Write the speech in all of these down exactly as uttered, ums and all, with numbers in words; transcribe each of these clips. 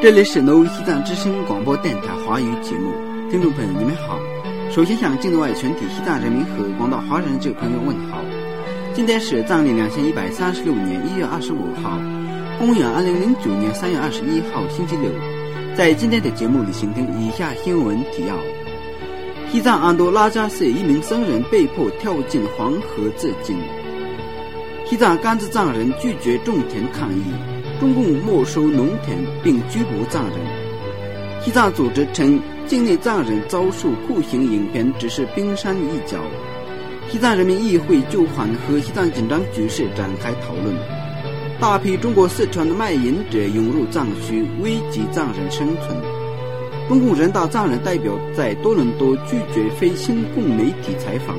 这里是挪威西藏之声广播电台华语节目，听众朋友你们好。首先向境内外全体西藏人民和广大华人这朋友问好。今天是藏历两千一百三十六年一月二十五号，公元二零零九年三月二十一号星期六。在今天的节目里，请听以下新闻提要：西藏安多拉加寺一名僧人被迫跳进黄河自尽；西藏甘孜藏人拒绝种田抗议，中共没收农田并拘捕藏人。西藏组织称，境内藏人遭受酷刑影片只是冰山一角。西藏人民议会就缓和西藏紧张局势展开讨论。大批中国四川的卖淫者涌入藏区，危及藏人生存。中共人大藏人代表在多伦多拒绝非亲共媒体采访。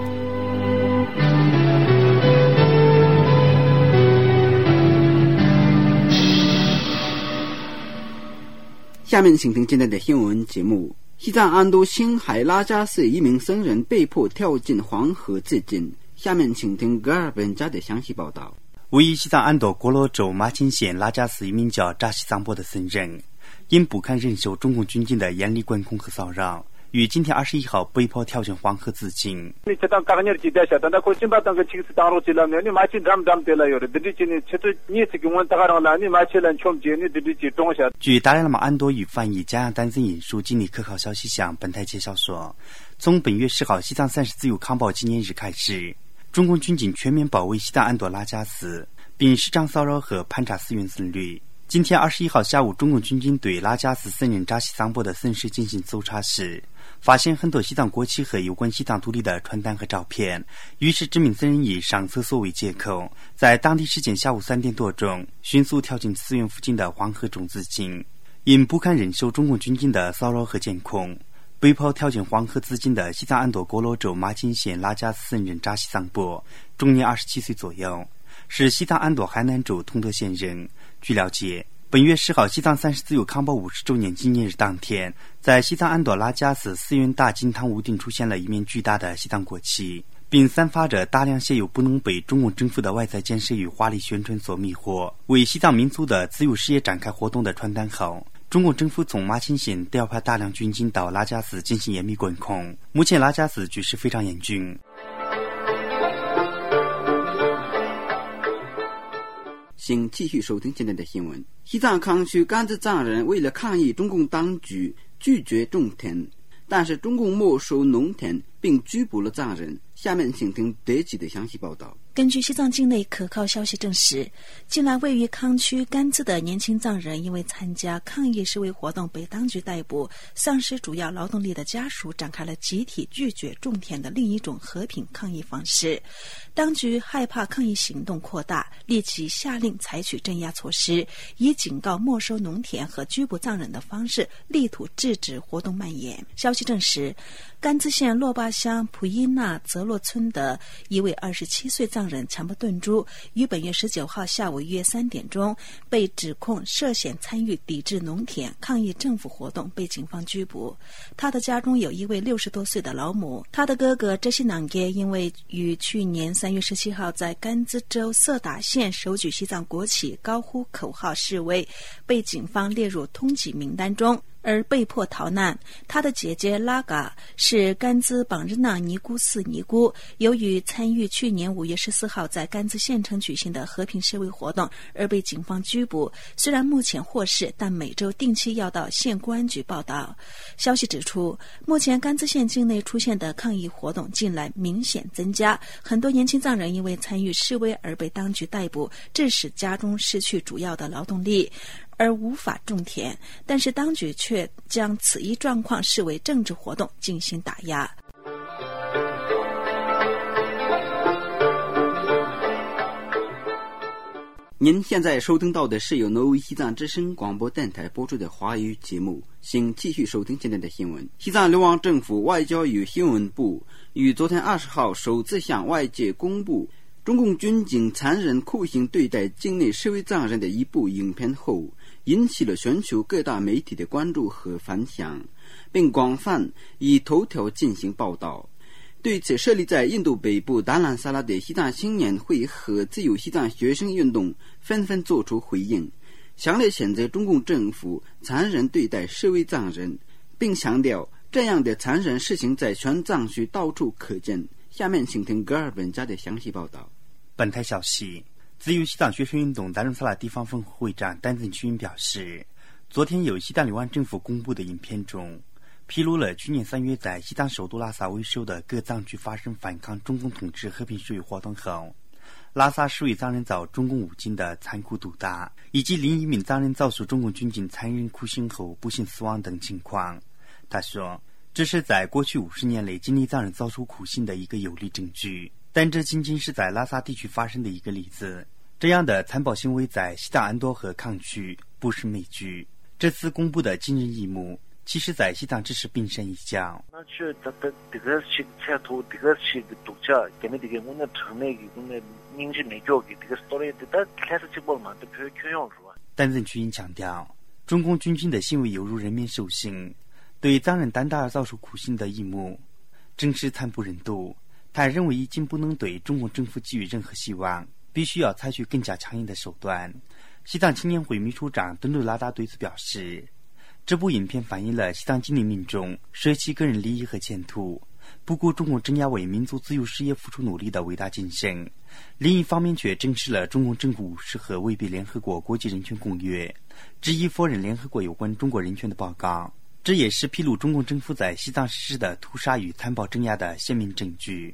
下面请听今天的新闻节目。西藏安都青海拉加寺一名僧人被迫跳进黄河自尽。下面请听格尔本家的详细报道。 位于西藏安多国罗州马钦县拉加寺一名叫扎西桑波的僧人，因不堪忍受中共军警的严厉管控和骚扰，于今天二十一号被迫跳进黄河自尽。据达赖喇嘛安多语翻译加扬丹增引述境内可靠消息向本台介绍说，从本月十号西藏三十自由康报纪念日开始，中共军警全面包围西藏安多拉加寺，并施展骚扰和盘查寺院僧侣。今天二十一号下午，中共军警对拉加寺僧人扎西桑波的僧室进行搜查时，发现很多西藏国旗和有关西藏独立的传单和照片，于是知名僧人以上厕所为借口，在当地时间下午三点多钟迅速跳进寺院附近的黄河中自尽。因不堪忍受中共军警的骚扰和监控，被迫跳进黄河自尽的西藏安多国罗州马钦县拉加寺僧人扎西桑波，终年二十七岁左右，是西藏安多海南州通德县人。据了解，本月十号西藏三十自由康报五十周年纪念日当天，在西藏安多拉加寺寺院大金堂屋顶出现了一面巨大的西藏国旗，并散发着大量写有不能被中共政府的外在建设与华丽宣传所迷惑，为西藏民族的自由事业展开活动的传单后，中共政府从马钦县调派大量军警到拉加寺进行严密管控。目前拉加寺局势非常严峻。 请继续收听今天的新闻。西藏康区甘孜藏人为了抗议中共当局拒绝种田，但是中共没收农田并拘捕了藏人。下面请听德吉的详细报道。 根据西藏境内可靠消息证实，近来位于康区甘孜的年轻藏人因为参加抗议示威活动被当局逮捕，丧失主要劳动力的家属展开了集体拒绝种田的另一种和平抗议方式。当局害怕抗议行动扩大，立即下令采取镇压措施，以警告、没收农田和拘捕藏人的方式，力图制止活动蔓延。消息证实，甘孜县洛巴乡普伊纳泽洛村的一位二十七岁藏人强迫顿珠，于本月十九号下午约三点钟被指控涉嫌参与抵制农田、抗议政府活动，被警方拘捕。他的家中有一位六十多岁的老母，他的哥哥哲西囊耶因为于去年三月十七号在甘孜州色达县手举西藏国旗、高呼口号示威，被警方列入通缉名单中，而被迫逃难。他的姐姐拉嘎是甘孜榜日纳尼姑寺尼姑，由于参与去年五月十四号在甘孜县城举行的和平示威活动而被警方拘捕。虽然目前获释，但每周定期要到县公安局报道。消息指出，目前甘孜县境内出现的抗议活动近来明显增加，很多年轻藏人因为参与示威而被当局逮捕，致使家中失去主要的劳动力，而无法种田，但是当局却将此一状况视为政治活动进行打压。 您现在收听到的是由挪威西藏之声广播电台播出的华语节目，请继续收听今天的新闻。西藏流亡政府外交与新闻部于昨天二十号首次向外界公布中共军警残忍酷刑对待境内示威藏人的一部影片后，引起了全球各大媒体的关注和反响，并广泛以头条进行报道。对此，设立在印度北部达兰萨拉的西藏青年会和自由西藏学生运动纷纷作出回应。 强烈谴责中共政府残忍对待示威藏人，并强调这样的残忍事情在全藏区到处可见。下面请听格尔本家的详细报道。 本台消息，自由西藏学生运动达仁萨拉地方分会会长丹增区云表示，昨天有西藏流亡政府公布的影片中，披露了去年三月在西藏首都拉萨为首的各藏区发生反抗中共统治和平示威活动后，拉萨市委藏人遭中共武警的残酷毒打，以及另一名藏人遭受中共军警残忍酷刑后不幸死亡等情况。他说，这是在过去五十年内经历藏人遭受酷刑的一个有力证据，但这仅仅是在拉萨地区发生的一个例子。这样的残暴行为在西藏安多和康区不是美剧。这次公布的惊人一幕，其实在西藏只是冰山一角。 那去这这这个是彩图，这个是独家，跟那这个我们城内的我们民间内教的这个 story， 这开始直播嘛，这缺缺样是吧？ 丹增区因强调，中共军警的行为犹如人民受刑，对藏人丹达尔遭受酷刑的一幕，真是惨不忍睹。他认为已经不能对中共政府寄予任何希望，必须要采取更加强硬的手段。西藏青年会秘书长敦珠拉达对此表示，这部影片反映了西藏精灵民众舍弃个人利益和前途，不顾中共镇压为民族自由事业付出努力的伟大精神，另一方面却正视了中共政府无视和违背联合国国际人权公约，执意否认联合国有关中国人权的报告。这也是披露中共政府在西藏实施的屠杀与残暴镇压的鲜明证据。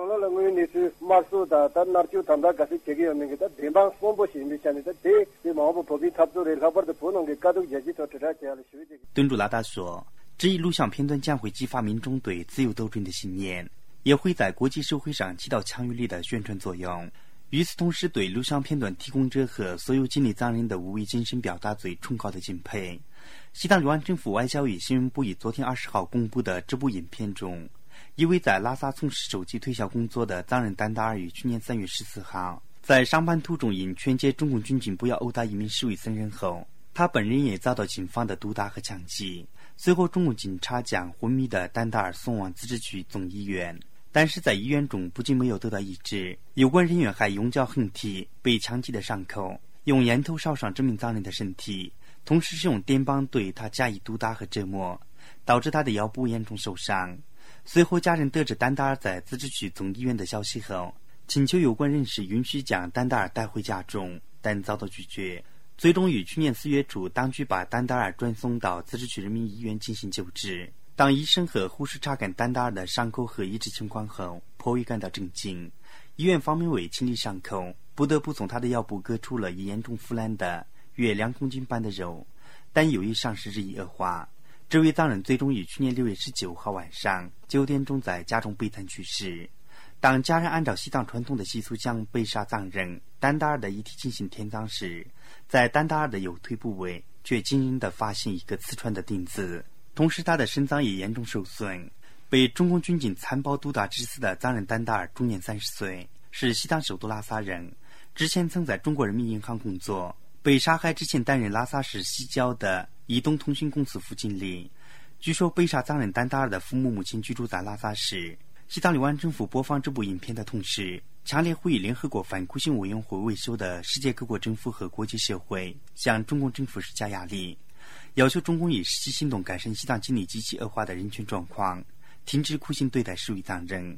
敦珠拉达说，这一录像片段将会激发民众对自由斗争的信念，也会在国际社会上起到强有力的宣传作用。与此同时，对录像片段提供者和所有经历藏人的无畏精神表达最崇高的敬佩。西藏流亡政府外交与新闻部以昨天二十号公布的这部影片中，一位在拉萨从事手机推销工作的藏人丹达尔于去年三月十四号在上班途中因劝诫中共军警不要殴打一名示威僧人后，他本人也遭到警方的毒打和枪击。随后中共警察将昏迷的丹达尔送往自治区总医院，但是在医院中不仅没有得到医治，有关人员还用脚横踢被枪击的伤口，用烟头烧伤这名藏人的身体，同时使用电棒对他加以毒打和折磨，导致他的腰部严重受伤。随后家人得知丹达尔在自治区总医院的消息后，请求有关人士允许将丹达尔带回家中，但遭到拒绝。最终于去年四月初，当局把丹达尔转送到自治区人民医院进行救治。当医生和护士查看丹达尔的伤口和医治情况后，颇为感到震惊。医院方面为清理伤口，不得不从他的腰部割出了已严重腐烂的约两公斤半的肉，但由于伤势日益恶化，这位藏人最终于去年六月十九号晚上九点钟在家中被惨去世。当家人按照西藏传统的习俗将被杀藏人丹达尔的遗体进行填葬时，在丹达尔的右腿部位却惊人地发现一个刺穿的钉子，同时他的肾脏也严重受损。被中共军警残暴毒打致死的藏人丹达尔终年三十岁，是西藏首都拉萨人，之前曾在中国人民银行工作，被杀害之前担任拉萨市西郊的移动通讯公司副经理。据说被杀藏人丹达尔的父母目前居住在拉萨市。西藏流亡政府播放这部影片的同时，强烈呼吁联合国反酷刑委员会为首的世界各国政府和国际社会向中共政府施加压力，要求中共以实际行动改善西藏经历极其恶化的人权状况，停止酷刑对待示威藏人。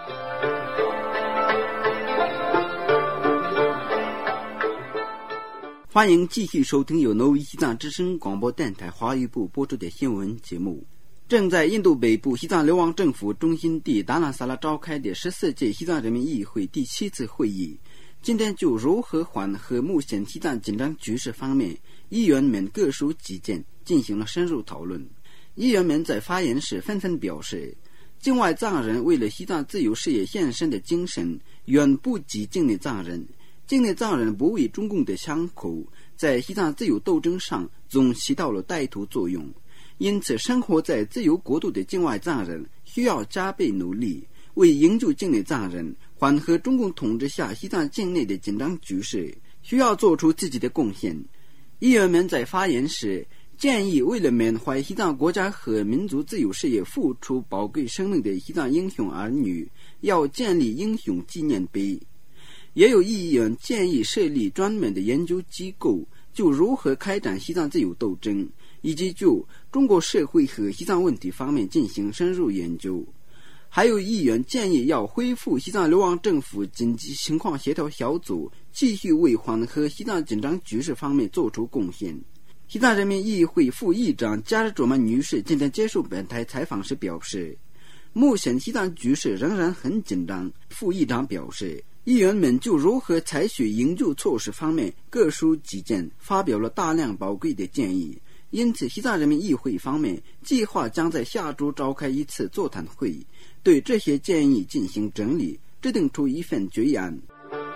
欢迎继续收听由挪威西藏之声广播电台华语部播出的新闻节目。正在印度北部西藏流亡政府中心地达纳萨拉召开的十四届西藏人民议会第七次会议，今天就如何缓和目前西藏紧张局势方面，议员们各抒己见，进行了深入讨论。议员们在发言时纷纷表示，境外藏人为了西藏自由事业献身的精神远不及境内藏人，境内藏人不为中共的枪口，在西藏自由斗争上总起到了带头作用。因此生活在自由国度的境外藏人需要加倍努力，为营救境内藏人，缓和中共统治下西藏境内的紧张局势，需要做出自己的贡献。议员们在发言时建议，为了缅怀西藏国家和民族自由事业付出宝贵生命的西藏英雄儿女，要建立英雄纪念碑。也有议员建议设立专门的研究机构， 就如何开展西藏自由斗争，以及就中国社会和西藏问题方面进行深入研究。还有议员建议要恢复西藏流亡政府紧急情况协调小组，继续为缓和西藏紧张局势方面做出贡献。西藏人民议会副议长加日卓曼女士今天接受本台采访时表示，目前西藏局势仍然很紧张。副议长表示，议员们就如何采取营救措施方面各抒己见，发表了大量宝贵的建议。因此，西藏人民议会方面计划将在下周召开一次座谈会，对这些建议进行整理，制定出一份决议案。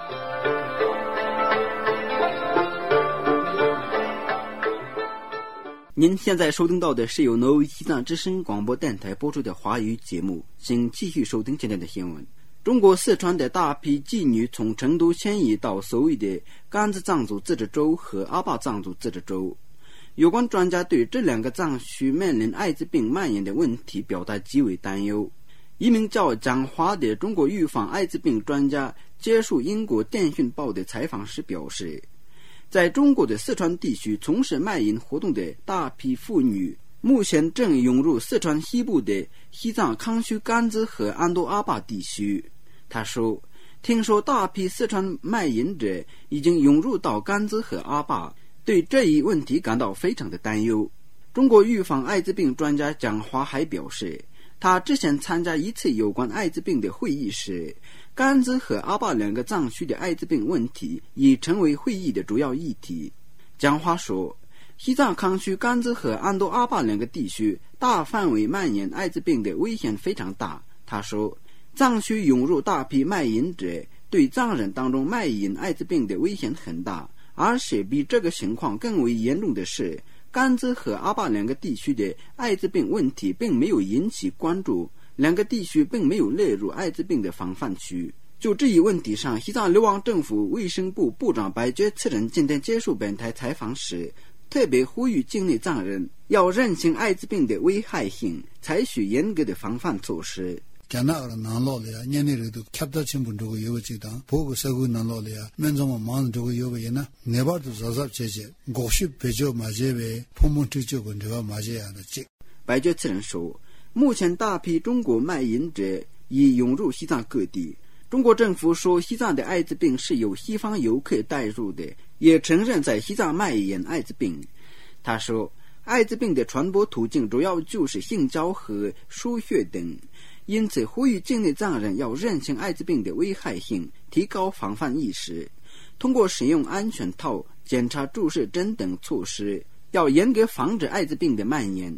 您现在收听到的是由挪威西藏之声广播电台播出的华语节目，请继续收听今天的新闻。中国四川的大批妓女从成都迁移到所谓的甘孜藏族自治州和阿坝藏族自治州。有关专家对这两个藏区面临艾滋病蔓延的问题表达极为担忧。一名叫蒋华的中国预防艾滋病专家接受英国电讯报的采访时表示，在中国的四川地区从事卖淫活动的大批妇女目前正涌入四川西部的西藏康区甘孜和安多阿坝地区。他说，听说大批四川卖淫者已经涌入到甘孜和阿坝，对这一问题感到非常的担忧。中国预防艾滋病专家蒋华还表示，他之前参加一次有关艾滋病的会议时，甘孜和阿坝两个藏区的艾滋病问题已成为会议的主要议题。蒋华说，西藏康区甘孜和安多阿坝两个地区大范围蔓延艾滋病的危险非常大。他说，藏区涌入大批卖淫者，对藏人当中卖淫艾滋病的危险很大，而且比这个情况更为严重的是，甘孜和阿坝两个地区的艾滋病问题并没有引起关注，两个地区并没有列入艾滋病的防范区。就这一问题上，西藏流亡政府卫生部部长白觉次仁今天接受本台采访时，特别呼吁境内藏人要认清艾滋病的危害性，采取严格的防范措施。 Canada Nalolia, Yanerido, Capta Chimbundogo Yochita, Pogo Sagu Nalolia, Menzoma Mandogo Yovena, Never to Zazap Cheche, Goshi Pejo Majeve, Pomonticho Gondeva Majea的 Chick。 白觉次仁说，目前大批中国卖淫者已涌入西藏各地。中国政府说，西藏的艾滋病是由西方游客带入的，也承认在西藏卖淫艾滋病。他说，艾滋病的传播途径主要就是性交和输血等。因此呼吁境内藏人要认清艾滋病的危害性，提高防范意识，通过使用安全套、检查注射针等措施，要严格防止艾滋病的蔓延。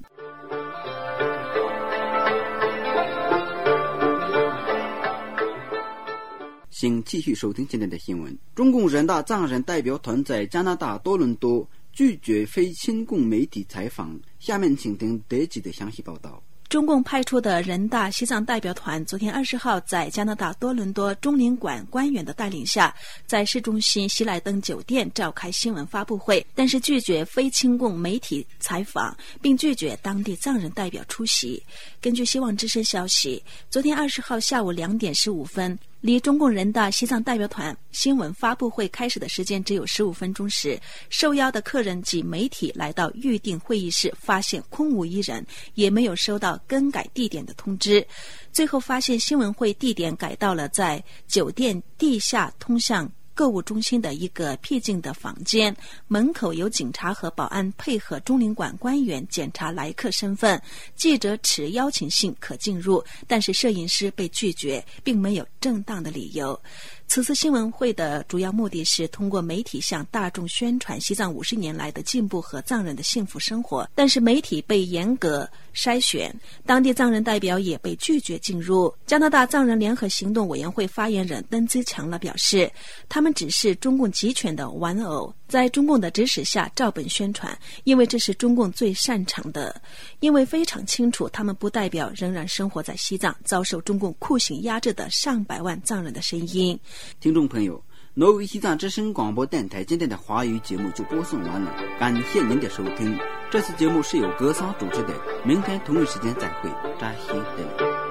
请继续收听今天的新闻。中共人大藏人代表团在加拿大多伦多拒绝非亲共媒体采访。下面请听德吉的详细报道。 中共派出的人大西藏代表团昨天二十号在加拿大多伦多中领馆官员的带领下，在市中心喜来登酒店召开新闻发布会，但是拒绝非亲共媒体采访，并拒绝当地藏人代表出席。根据希望之声消息，昨天二十号下午两点十五分，离中共人大西藏代表团新闻发布会开始的时间只有十五分钟时，受邀的客人及媒体来到预定会议室，发现空无一人，也没有收到更改地点的通知。最后发现新闻会地点改到了在酒店地下通向购物中心的一个僻静的房间，门口有警察和保安配合中领馆官员检查来客身份，记者持邀请信可进入，但是摄影师被拒绝，并没有正当的理由。此次新闻会的主要目的是通过媒体向大众宣传西藏五十年来的进步和藏人的幸福生活，但是媒体被严格筛选，当地藏人代表也被拒绝进入。加拿大藏人联合行动委员会发言人邓兹强了表示，他们只是中共集权的玩偶，在中共的指使下照本宣传，因为这是中共最擅长的，因为非常清楚他们不代表仍然生活在西藏遭受中共酷刑压制的上百万藏人的声音。 听众朋友，挪威西藏之声广播电台今天的华语节目就播送完了，感谢您的收听。这次节目是由格桑主持的，明天同一时间再会，扎西德。